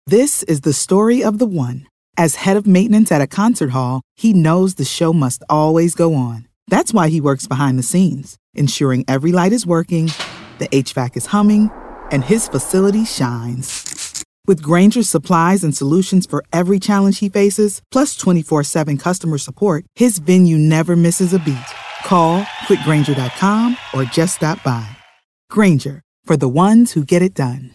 This is the story of the one. As head of maintenance at a concert hall, he knows the show must always go on. That's why he works behind the scenes, ensuring every light is working, the HVAC is humming, and his facility shines. With Grainger's supplies and solutions for every challenge he faces, plus 24/7 customer support, his venue never misses a beat. Call quickgrainger.com or just stop by. Grainger, for the ones who get it done.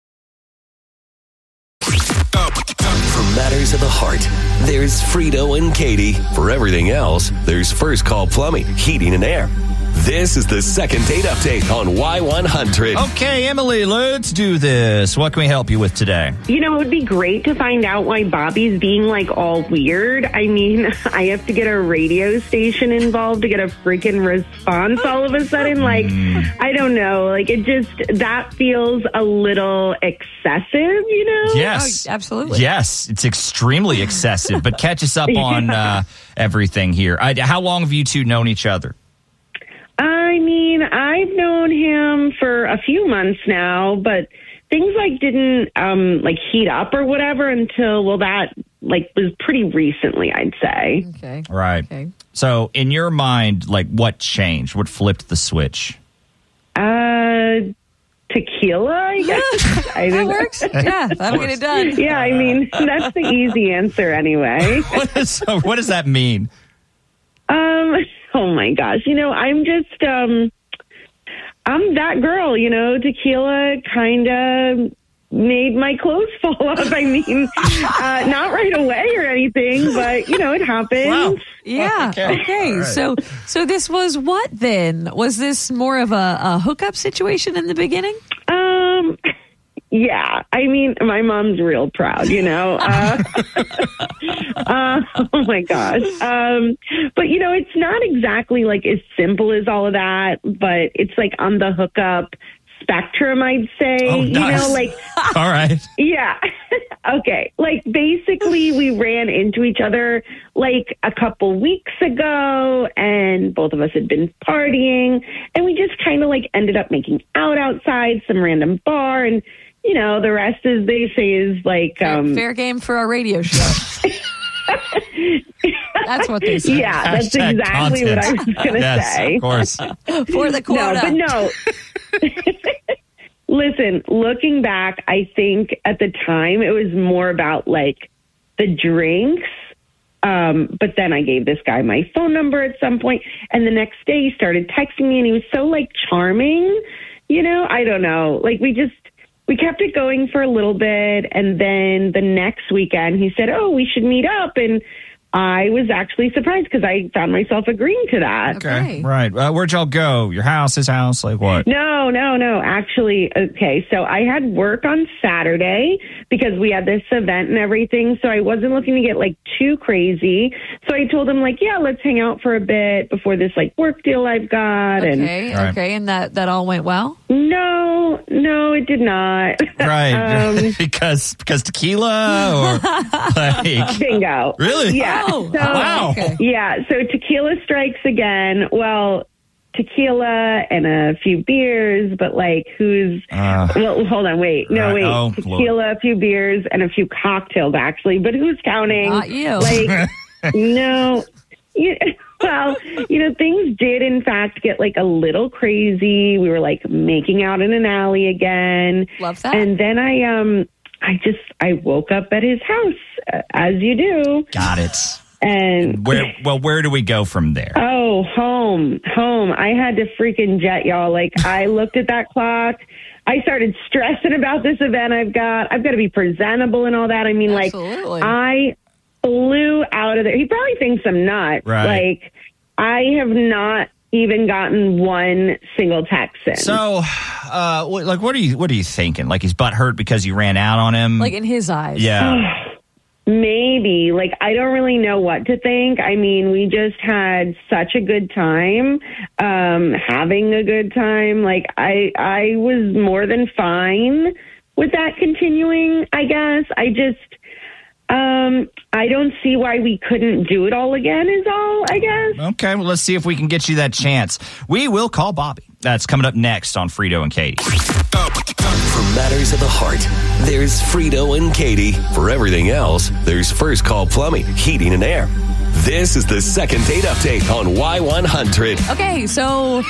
For matters of the heart, there's Frito and Katie. For everything else, there's First Call Plumbing, Heating and Air. This is the second date update on Y100. Okay, Emily, let's do this. What can we help you with today? You know, it would be great to find out why Bobby's being, all weird. I mean, I have to get a radio station involved to get a freaking response all of a sudden. I don't know. That feels a little excessive, you know? Yes. Oh, absolutely. Yes, it's extremely excessive. But catch us up on everything here. How long have you two known each other? I mean, I've known him for a few months now, but things didn't heat up or whatever until that was pretty recently, I'd say. Okay. Right. Okay. So in your mind, what changed? What flipped the switch? Tequila, I guess. That works. Yeah, that'll get it done. Yeah, I mean, that's the easy answer anyway. What does that mean? Oh my gosh. You know, I'm just, I'm that girl, you know, tequila kind of made my clothes fall off. I mean, not right away or anything, but, you know, it happened. Wow. Yeah. Okay. Right. So this was what then? Was this more of a hookup situation in the beginning? Yeah. I mean, my mom's real proud, you know. Oh my gosh. But you know, it's not exactly as simple as all of that, but it's on the hookup spectrum, I'd say. Oh, nice. You know, all right. Yeah. Okay. Basically we ran into each other a couple weeks ago, and both of us had been partying, and we just kind of ended up making out outside some random bar, and you know, the rest, as they say, is fair game for a radio show. That's what they say. Yeah, that's exactly what I was going to say. Of course. For the quota. No. Listen, looking back, I think at the time it was more about the drinks. But then I gave this guy my phone number at some point, and the next day he started texting me, and he was so charming. You know, I don't know. We kept it going for a little bit, and then the next weekend he said, "Oh, we should meet up," and I was actually surprised because I found myself agreeing to that. Okay. Right. Where'd y'all go? Your house, his house? What? No. Actually, okay. So I had work on Saturday because we had this event and everything. So I wasn't looking to get too crazy. So I told him yeah, let's hang out for a bit before this work deal I've got. Okay. And, okay. And that all went well? No, it did not. Right. because tequila or bingo. Really? Yeah. Oh, so, wow. Okay. Yeah. So tequila strikes again. Well, tequila and a few beers, but who's well, hold on, wait. No, right. wait. Oh, tequila, Lord. a few beers, and a few cocktails actually, but who's counting? Not you. No. Well, you know, things did in fact get a little crazy. We were making out in an alley again. Love that. And then I woke up at his house, as you do. Got it. And where do we go from there? Oh, home. I had to freaking jet, y'all. I looked at that clock. I started stressing about this event I've got to be presentable and all that. I mean, Absolutely. I flew out of there. He probably thinks I'm nuts. Right. I have not even gotten one single text in. So, what are you thinking? He's butthurt because you ran out on him? In his eyes. Yeah. Maybe. I don't really know what to think. I mean, we just had such a good time, having a good time. I was more than fine with that continuing, I guess. I don't see why we couldn't do it all again is all, I guess. Okay, well, let's see if we can get you that chance. We will call Bobby. That's coming up next on Frito and Katie. For matters of the heart, there's Frito and Katie. For everything else, there's First Call Plumbing, Heating and Air. This is the second date update on Y100. Okay, so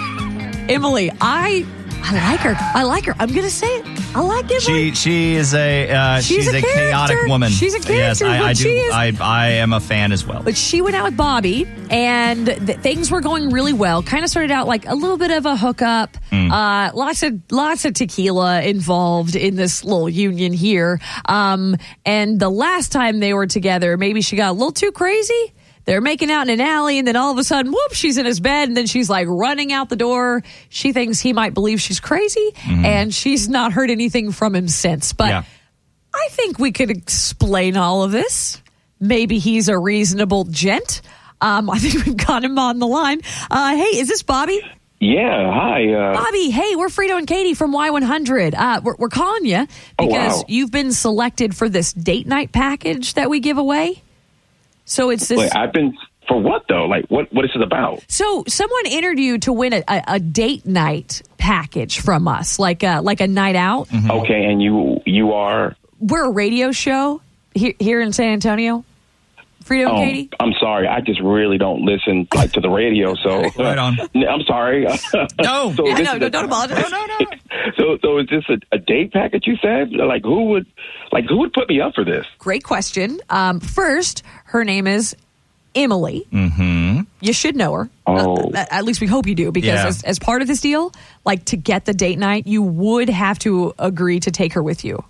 Emily, I like her. I like her. I'm gonna say it. I like Emily. She is she's a chaotic woman. She's a character. Yes, I am a fan as well. But she went out with Bobby, and things were going really well. Kind of started out like a little bit of a hookup. Lots of tequila involved in this little union here. And the last time they were together, maybe she got a little too crazy. They're making out in an alley, and then all of a sudden, whoop, she's in his bed, and then she's like running out the door. She thinks he might believe she's crazy, and she's not heard anything from him since. But I think we could explain all of this. Maybe he's a reasonable gent. I think we've got him on the line. Hey, is this Bobby? Yeah, hi. Bobby, hey, we're Frito and Katie from Y100. We're calling you because you've been selected for this date night package that we give away. So it's this. Wait, I've been for what though? Like what is it about? So someone entered you to win a date night package from us, like a night out. Mm-hmm. Okay, and you are? We're a radio show here in San Antonio. Frito and Katie. I'm sorry, I just really don't listen to the radio. So right on. I'm sorry. No, don't apologize. No. So is this a date package? You said who would put me up for this? Great question. First, her name is Emily. Mm-hmm. You should know her. At least we hope you do, because as part of this deal, to get the date night, you would have to agree to take her with you,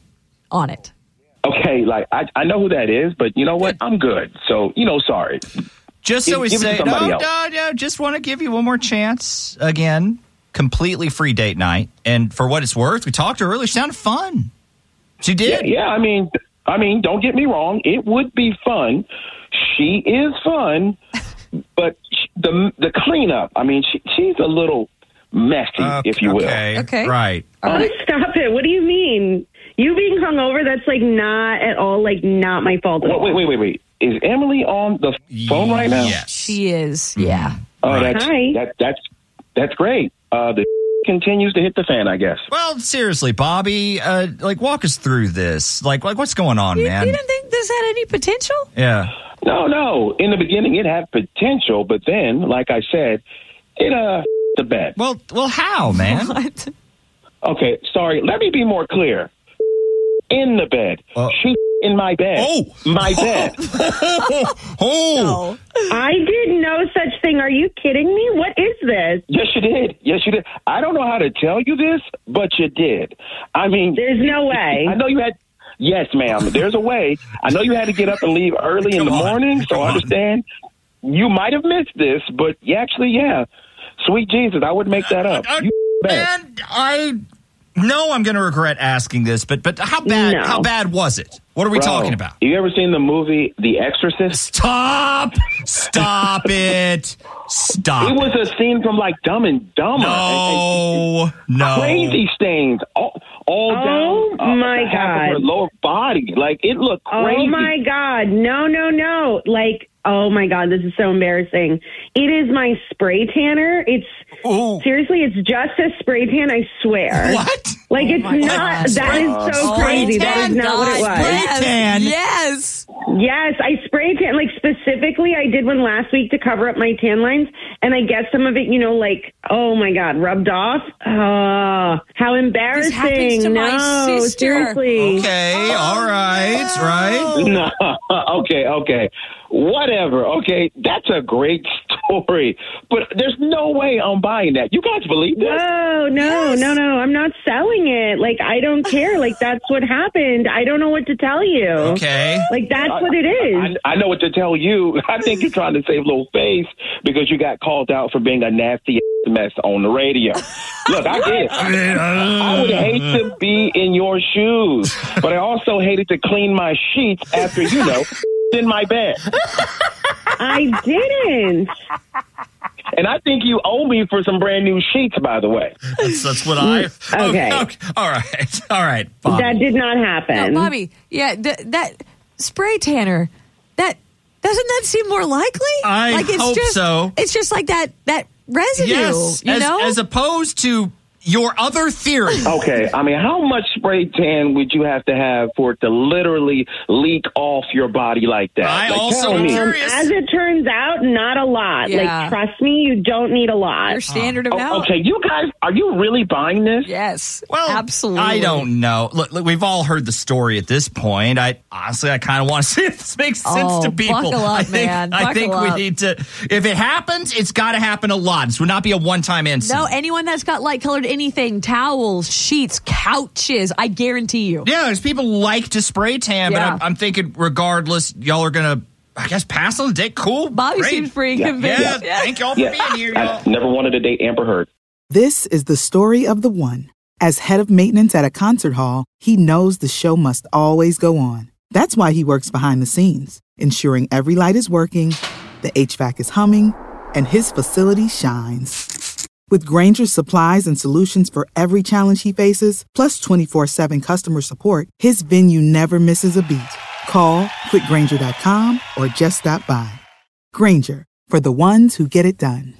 on it. Okay, I know who that is, but you know what? I'm good. So, sorry. Just so we say, no, just want to give you one more chance. Again, completely free date night. And for what it's worth, we talked to her earlier. She sounded fun. She did. Yeah, I mean, don't get me wrong. It would be fun. She is fun, but the cleanup, she's a little messy, if you will. Okay. Right. Stop it. What do you mean? You being hungover, that's not at all, not my fault at all. Wait. Is Emily on the phone right now? Yes. She is, yeah. Oh, Hi. That's great. The continues to hit the fan, I guess. Well, seriously, Bobby, walk us through this. What's going on, man? You didn't think this had any potential? Yeah. No. In the beginning, it had potential, but then, like I said, it the bed. Well, how, man? What? Okay, sorry. Let me be more clear. In the bed. She in my bed. My bed. No. I did no such thing. Are you kidding me? What is this? Yes, you did. I don't know how to tell you this, but you did. There's no way. I know you had. Yes, ma'am. There's a way. I know you had to get up and leave early in the morning, so I understand. You might have missed this, but yeah. Sweet Jesus, I would make that up. And I know I'm going to regret asking this, but how bad? No. How bad was it? What are we talking about? You ever seen the movie The Exorcist? Stop it! Stop. It was a scene from Dumb and Dumber. No. Crazy stains all down. Oh my half of her lower body. It looked crazy. Oh my God! No! Oh my God! This is so embarrassing. It is my spray tanner. Seriously, it's just a spray tan. I swear. What? It's not. God. That is so crazy. That is not what it was. Spray tan. Yes. Yes, I spray tan. Specifically, I did one last week to cover up my tan lines, and I guess some of it, oh my God, rubbed off. How embarrassing! This happens to my sister. Seriously. Okay, all right. No. Okay. Whatever. Okay, that's a great story, but there's no way I'm buying that. You guys believe this? Whoa, no. I'm not selling it. I don't care. That's what happened. I don't know what to tell you. Okay. That's what it is. I know what to tell you. I think you're trying to save a little face because you got called out for being a nasty mess on the radio. Look, I get it. I would hate to be in your shoes, but I also hated to clean my sheets after, in my bed. I didn't. And I think you owe me for some brand new sheets, by the way. That's what I... Okay. All right, Bobby. That did not happen. No, Bobby, that spray tanner, doesn't that seem more likely? I hope so. It's just that residue, yes, you know? As opposed to your other theory. Okay, I mean, how much spray tan would you have to have for it to literally leak off your body like that? I like, also tell me. curious. As it turns out, not a lot. Yeah. Like, trust me, you don't need a lot. Your standard amount. Okay, you guys, are you really buying this? Yes. Well, absolutely. I don't know. Look, we've all heard the story at this point. I kind of want to see if this makes sense to people. Buckle up, I think, man. I think Buckle we up. need to. If it happens, it's got to happen a lot. This would not be a one-time incident. No, anyone that's got light colored anything, towels, sheets, couches, I guarantee you. Yeah, there's people like to spray tan, Yeah. but I'm thinking regardless, y'all are going to, I guess, pass on the date. Cool. Bobby Great. seems pretty convinced. Yeah, thank y'all for being here, y'all. I never wanted to date Amber Heard. This is the story of the one. As head of maintenance at a concert hall, he knows the show must always go on. That's why he works behind the scenes, ensuring every light is working, the HVAC is humming, and his facility shines. With Grainger's supplies and solutions for every challenge he faces, plus 24/7 customer support, his venue never misses a beat. Call quickgrainger.com or just stop by. Grainger, for the ones who get it done.